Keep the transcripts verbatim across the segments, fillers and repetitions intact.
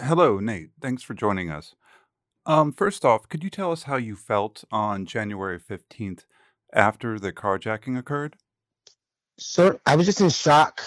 Hello, Nate. Thanks for joining us. Um, first off, could you tell us how you felt on January fifteenth after the carjacking occurred? Sir, I was just in shock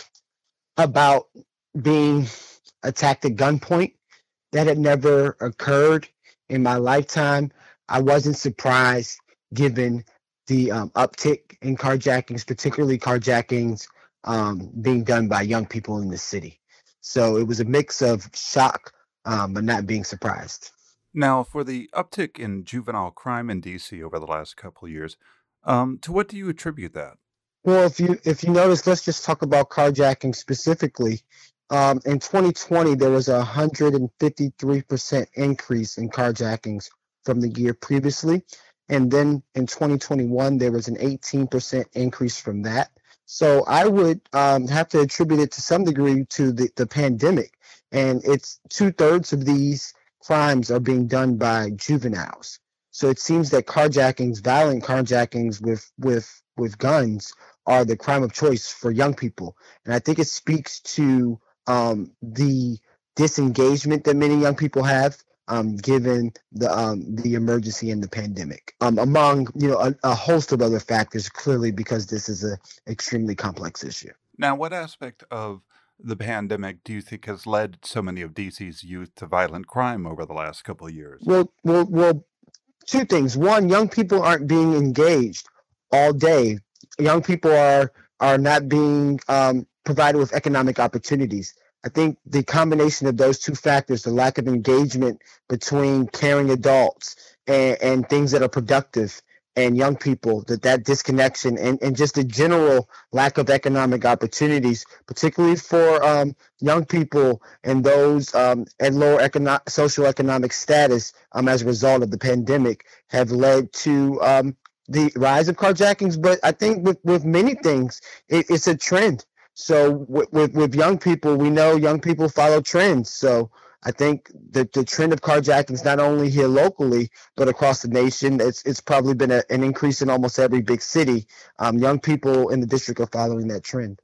about being attacked at gunpoint. That had never occurred in my lifetime. I wasn't surprised given the um, uptick in carjackings, particularly carjackings um, being done by young people in the city. So it was a mix of shock, um, but not being surprised. Now, for the uptick in juvenile crime in D C over the last couple of years, um, to what do you attribute that? Well, if you if you notice, let's just talk about carjacking specifically. Um, in twenty twenty, there was a one hundred fifty-three percent increase in carjackings from the year previously. And then in twenty twenty-one, there was an eighteen percent increase from that. So I would um, have to attribute it to some degree to the, the pandemic. And it's two thirds of these crimes are being done by juveniles. So it seems that carjackings, violent carjackings with with with guns, are the crime of choice for young people. And I think it speaks to um, the disengagement that many young people have, um, given the um, the emergency and the pandemic, um, among you know a, a host of other factors. Clearly, because this is an extremely complex issue. Now, what aspect of the pandemic do you think has led so many of D C's youth to violent crime over the last couple of years? Well, well, well. Two things. One, young people aren't being engaged all day. Young people are are not being um, provided with economic opportunities. I think the combination of those two factors, the lack of engagement between caring adults and, and things that are productive and young people, that that disconnection and, and just the general lack of economic opportunities, particularly for um, young people and those um, at lower econo- socioeconomic status um, as a result of the pandemic, have led to um, the rise of carjackings. But I think with, with many things, it, it's a trend. So with, with, with young people, we know young people follow trends. So I think that the trend of carjackings, not only here locally, but across the nation, it's it's probably been a, an increase in almost every big city. Um, young people in the district are following that trend.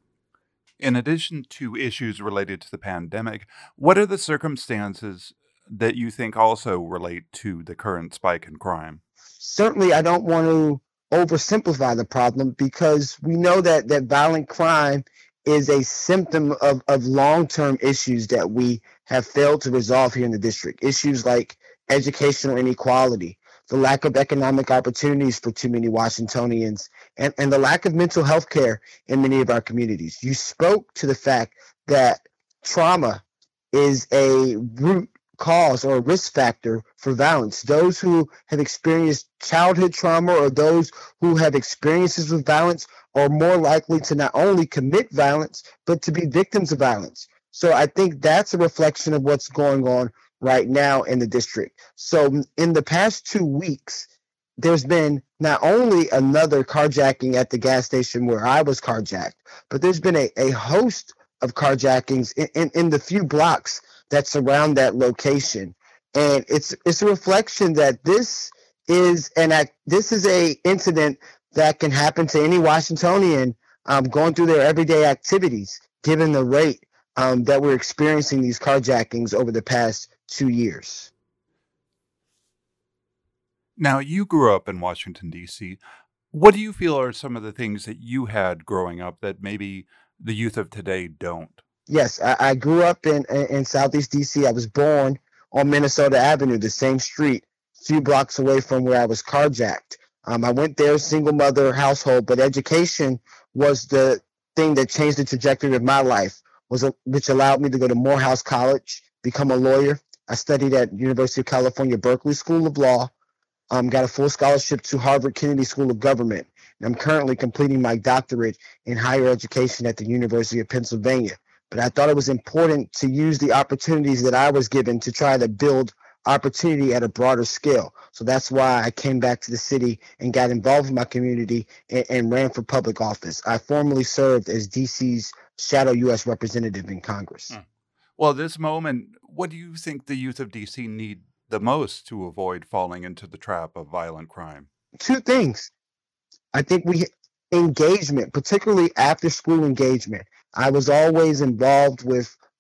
In addition to issues related to the pandemic, what are the circumstances that you think also relate to the current spike in crime? Certainly, I don't want to oversimplify the problem because we know that that violent crime is a symptom of, of long-term issues that we have failed to resolve here in the district. Issues like educational inequality, the lack of economic opportunities for too many Washingtonians, and, and the lack of mental health care in many of our communities. You spoke to the fact that trauma is a root cause or a risk factor for violence. Those who have experienced childhood trauma or those who have experiences with violence are more likely to not only commit violence, but to be victims of violence. So I think that's a reflection of what's going on right now in the district. So in the past two weeks, there's been not only another carjacking at the gas station where I was carjacked, but there's been a, a host of carjackings in, in, in the few blocks that surround that location. And it's it's a reflection that this is an act this is a incident that can happen to any Washingtonian um, going through their everyday activities, given the rate um, that we're experiencing these carjackings over the past two years. Now, you grew up in Washington, D C. What do you feel are some of the things that you had growing up that maybe the youth of today don't? Yes, I, I grew up in, in in Southeast D C. I was born on Minnesota Avenue, the same street, a few blocks away from where I was carjacked. Um, I went there, single mother household, but education was the thing that changed the trajectory of my life, was a, which allowed me to go to Morehouse College, become a lawyer. I studied at University of California, Berkeley School of Law, um, got a full scholarship to Harvard Kennedy School of Government, and I'm currently completing my doctorate in higher education at the University of Pennsylvania. But I thought it was important to use the opportunities that I was given to try to build opportunity at a broader scale. So that's why I came back to the city and got involved in my community and, and ran for public office. I formerly served as D C's shadow U S representative in Congress. Hmm. Well, this moment, what do you think the youth of D C need the most to avoid falling into the trap of violent crime? Two things. I think we engagement, particularly after school engagement. I was always involved with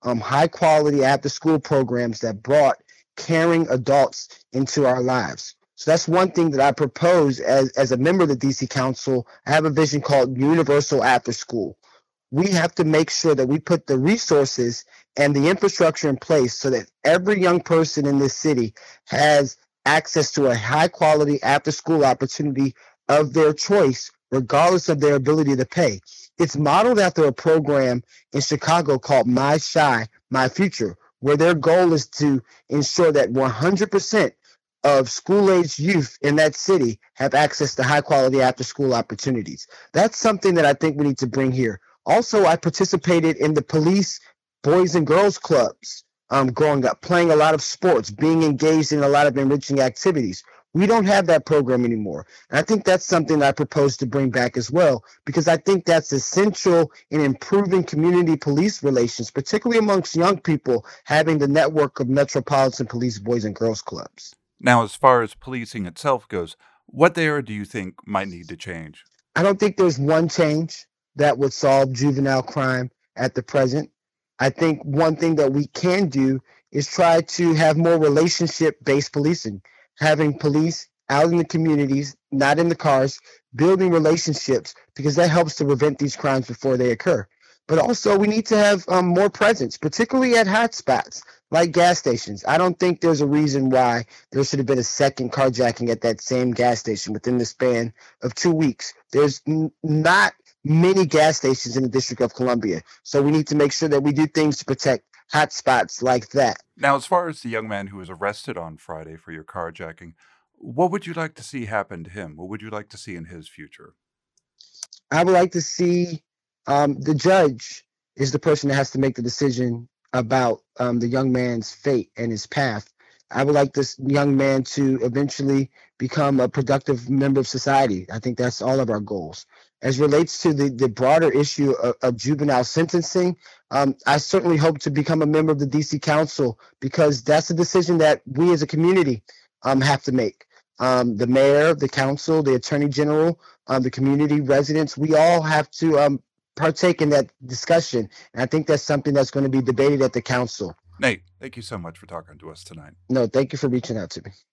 um, high quality after school programs that brought caring adults into our lives. So that's one thing that I propose as, as a member of the D C Council. I have a vision called Universal After School. We have to make sure that we put the resources and the infrastructure in place so that every young person in this city has access to a high quality after school opportunity of their choice, regardless of their ability to pay. It's modeled after a program in Chicago called My Shy, My Future, where their goal is to ensure that one hundred percent of school-aged youth in that city have access to high-quality after-school opportunities. That's something that I think we need to bring here. Also, I participated in the police boys and girls clubs um, growing up, playing a lot of sports, being engaged in a lot of enriching activities. We don't have that program anymore. And I think that's something I propose to bring back as well, because I think that's essential in improving community police relations, particularly amongst young people, having the network of metropolitan police boys and girls clubs. Now, as far as policing itself goes, what there do you think might need to change? I don't think there's one change that would solve juvenile crime at the present. I think one thing that we can do is try to have more relationship-based policing, having police out in the communities, not in the cars, building relationships, because that helps to prevent these crimes before they occur. But also we need to have um, more presence, particularly at hotspots like gas stations. I don't think there's a reason why there should have been a second carjacking at that same gas station within the span of two weeks. There's n- not many gas stations in the District of Columbia. So we need to make sure that we do things to protect hotspots like that. Now, as far as the young man who was arrested on Friday for your carjacking, what would you like to see happen to him? What would you like to see in his future? I would like to see um, the judge is the person that has to make the decision about um, the young man's fate and his path. I would like this young man to eventually become a productive member of society. I think that's all of our goals. As relates to the, the broader issue of, of juvenile sentencing, um, I certainly hope to become a member of the D C Council, because that's a decision that we as a community um, have to make. Um, the mayor, the council, the attorney general, um, the community residents, we all have to um, partake in that discussion. And I think that's something that's going to be debated at the council. Nate, thank you so much for talking to us tonight. No, thank you for reaching out to me.